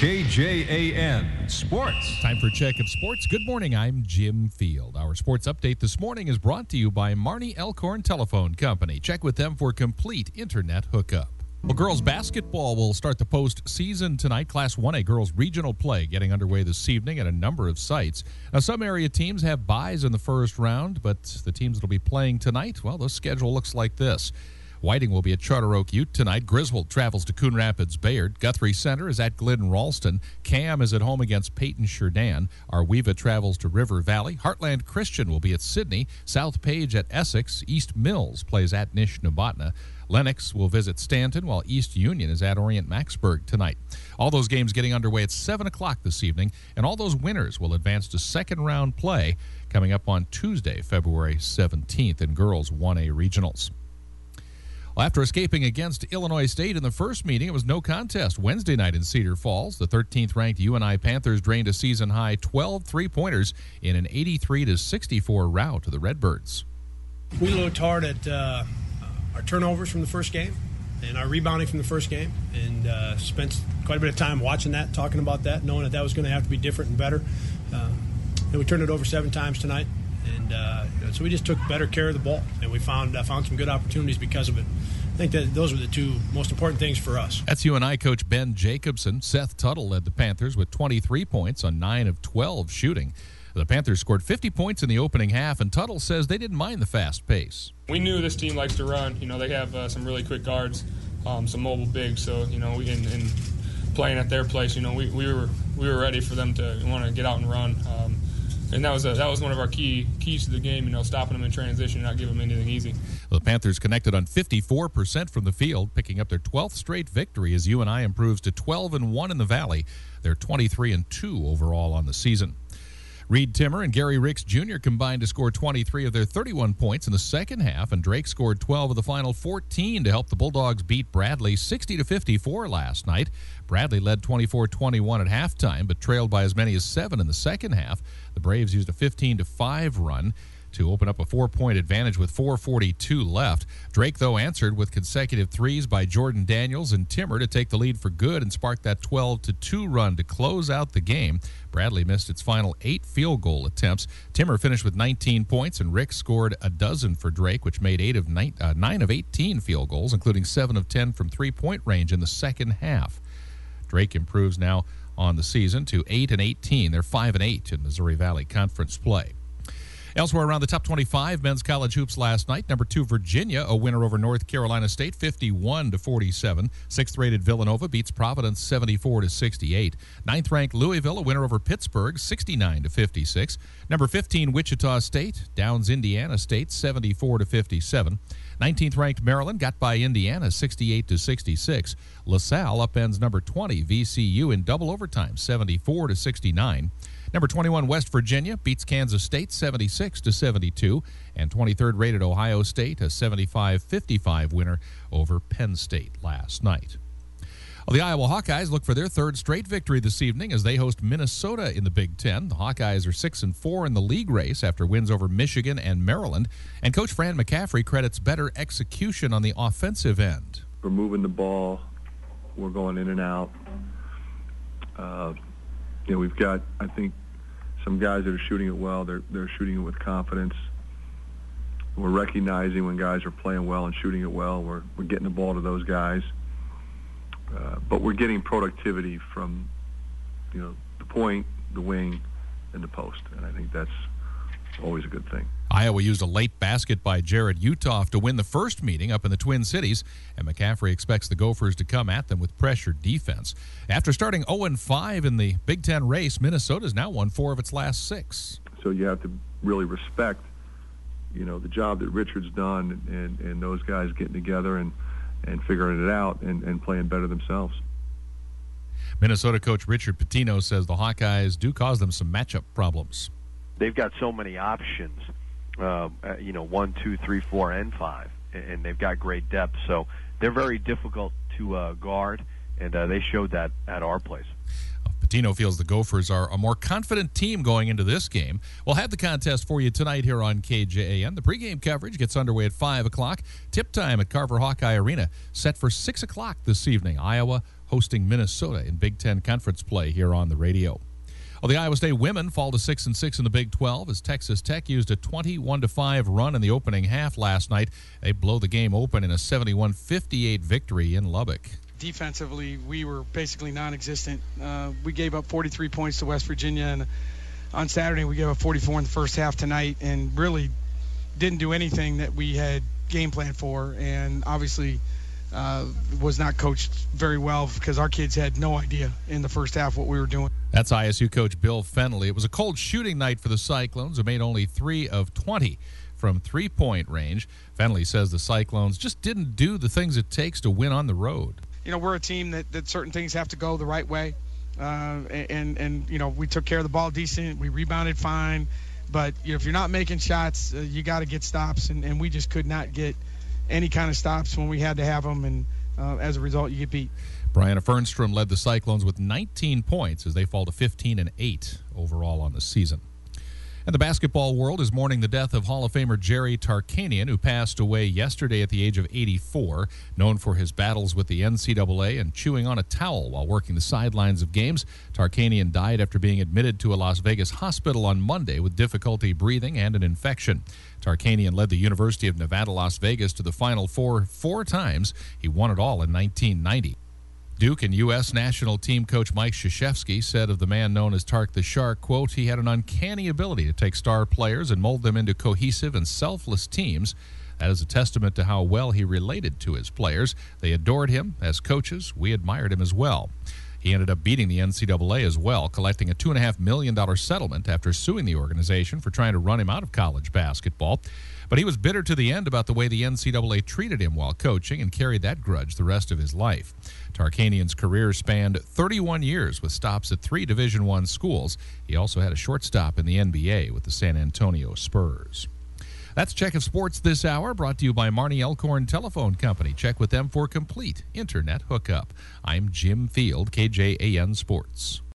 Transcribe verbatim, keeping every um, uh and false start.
K J A N Sports. Time for a check of sports. Good morning, I'm Jim Field. Our sports update this morning is brought to you by Marnie Elkhorn Telephone Company. Check with them for complete internet hookup. Well, girls basketball will start the postseason tonight. Class one A girls regional play getting underway this evening at a number of sites. Now, some area teams have byes in the first round, but the teams that will be playing tonight, well, the schedule looks like this. Whiting will be at Charter Oak Ute tonight. Griswold travels to Coon Rapids Bayard. Guthrie Center is at Glidden Ralston. Cam is at home against Peyton Sherdan. Arweva travels to River Valley. Heartland Christian will be at Sydney. South Page at Essex. East Mills plays at Nishnabotna. Lennox will visit Stanton, while East Union is at Orient Maxburg tonight. All those games getting underway at seven o'clock this evening, and all those winners will advance to second-round play coming up on Tuesday, February seventeenth in girls one A regionals. Well, after escaping against Illinois State in the first meeting, it was no contest Wednesday night in Cedar Falls. The thirteenth-ranked U N I Panthers drained a season-high twelve three-pointers in an eighty-three to sixty-four rout to the Redbirds. We looked hard at uh, our turnovers from the first game and our rebounding from the first game, and uh, spent quite a bit of time watching that, talking about that, knowing that that was going to have to be different and better. Uh, and we turned it over seven times tonight. And uh, so we just took better care of the ball, and we found uh, found some good opportunities because of it. I think that those were the two most important things for us. That's U N I coach Ben Jacobson. Seth Tuttle led the Panthers with twenty-three points on nine of twelve shooting. The Panthers scored fifty points in the opening half, and Tuttle says they didn't mind the fast pace. We knew this team likes to run. You know, they have uh, some really quick guards, um, some mobile bigs. So, you know, we, in, in playing at their place, you know, we, we were we were ready for them to want to get out and run. Um, And that was a, that was one of our key keys to the game, you know, stopping them in transition and not giving them anything easy. Well, the Panthers connected on fifty-four percent from the field, picking up their twelfth straight victory as U N I improves to twelve and one in the Valley. They're twenty-three and two overall on the season. Reed Timmer and Gary Ricks Junior combined to score twenty-three of their thirty-one points in the second half, and Drake scored twelve of the final fourteen to help the Bulldogs beat Bradley sixty to fifty-four last night. Bradley led twenty-four twenty-one at halftime, but trailed by as many as seven in the second half. The Braves used a fifteen to five run to open up a four-point advantage with four forty-two left. Drake, though, answered with consecutive threes by Jordan Daniels and Timmer to take the lead for good and spark that twelve to two run to close out the game. Bradley missed its final eight field goal attempts. Timmer finished with nineteen points, and Rick scored a dozen for Drake, which made eight of nine, uh, nine of eighteen field goals, including seven of ten from three-point range in the second half. Drake improves now on the season to eight and eighteen. They're five and eight in Missouri Valley Conference play. Elsewhere around the top twenty-five men's college hoops last night, number two Virginia, a winner over North Carolina State, fifty-one to forty-seven. Sixth-rated Villanova beats Providence seventy-four to sixty-eight. Ninth-ranked Louisville, a winner over Pittsburgh, sixty-nine to fifty-six. Number fifteen Wichita State downs Indiana State seventy-four to fifty-seven. nineteenth-ranked Maryland got by Indiana sixty-eight to sixty-six. LaSalle upends number twenty V C U in double overtime, seventy-four to sixty-nine. Number twenty-one West Virginia beats Kansas State seventy-six to seventy-two, and twenty-third rated Ohio State, a seventy-five fifty-five winner over Penn State last night. Well, the Iowa Hawkeyes look for their third straight victory this evening as they host Minnesota in the Big Ten. The Hawkeyes are six and four in the league race after wins over Michigan and Maryland, and Coach Fran McCaffrey credits better execution on the offensive end. We're moving the ball. We're going in and out. Uh, you know, we've got, I think, some guys that are shooting it well. They're they're shooting it with confidence. We're recognizing when guys are playing well and shooting it well. We're we're getting the ball to those guys. Uh, but we're getting productivity from, you know, the point, the wing, and the post. And I think that's always a good thing. Iowa used a late basket by Jared Utoff to win the first meeting up in the Twin Cities, and McCaffrey expects the Gophers to come at them with pressured defense. After starting oh and five in the Big Ten race, Minnesota's now won four of its last six. So you have to really respect, you know, the job that Richard's done and, and those guys getting together and, and figuring it out and, and playing better themselves. Minnesota coach Richard Pitino says the Hawkeyes do cause them some matchup problems. They've got so many options. Uh, you know, one, two, three, four, and five, and they've got great depth. So they're very difficult to uh, guard, and uh, they showed that at our place. Pitino feels the Gophers are a more confident team going into this game. We'll have the contest for you tonight here on K J A N. The pregame coverage gets underway at five o'clock. Tip time at Carver Hawkeye Arena set for six o'clock this evening. Iowa hosting Minnesota in Big Ten Conference play here on the radio. Well, the Iowa State women fall to six and six in the Big twelve as Texas Tech used a twenty-one to five run in the opening half last night. They blow the game open in a seventy-one fifty-eight victory in Lubbock. Defensively, we were basically non-existent. Uh, we gave up forty-three points to West Virginia, and on Saturday we gave up forty-four in the first half tonight, and really didn't do anything that we had game planned for, and obviously uh, was not coached very well because our kids had no idea in the first half what we were doing. That's I S U coach Bill Fennelly. It was a cold shooting night for the Cyclones, who made only three of twenty from three-point range. Fennelly says the Cyclones just didn't do the things it takes to win on the road. You know, we're a team that, that certain things have to go the right way, uh, and, and, you know, we took care of the ball decent. We rebounded fine. But you know, if you're not making shots, uh, you got to get stops, and, and we just could not get any kind of stops when we had to have them, and uh, as a result, you get beat. Brianna Fernstrom led the Cyclones with nineteen points as they fall to fifteen and eight overall on the season. And the basketball world is mourning the death of Hall of Famer Jerry Tarkanian, who passed away yesterday at the age of eighty-four. Known for his battles with the N C double A and chewing on a towel while working the sidelines of games, Tarkanian died after being admitted to a Las Vegas hospital on Monday with difficulty breathing and an infection. Tarkanian led the University of Nevada, Las Vegas to the Final Four four times. He won it all in nineteen ninety. Duke and U S national team coach Mike Krzyzewski said of the man known as Tark the Shark, quote, he had an uncanny ability to take star players and mold them into cohesive and selfless teams. That is a testament to how well he related to his players. They adored him. As coaches, we admired him as well. He ended up beating the N C double A as well, collecting a two point five million dollars settlement after suing the organization for trying to run him out of college basketball. But he was bitter to the end about the way the N C double A treated him while coaching and carried that grudge the rest of his life. Tarkanian's career spanned thirty-one years with stops at three Division I schools. He also had a short stop in the N B A with the San Antonio Spurs. That's Check of Sports this hour, brought to you by Marnie Elkhorn Telephone Company. Check with them for complete internet hookup. I'm Jim Field, K J A N Sports.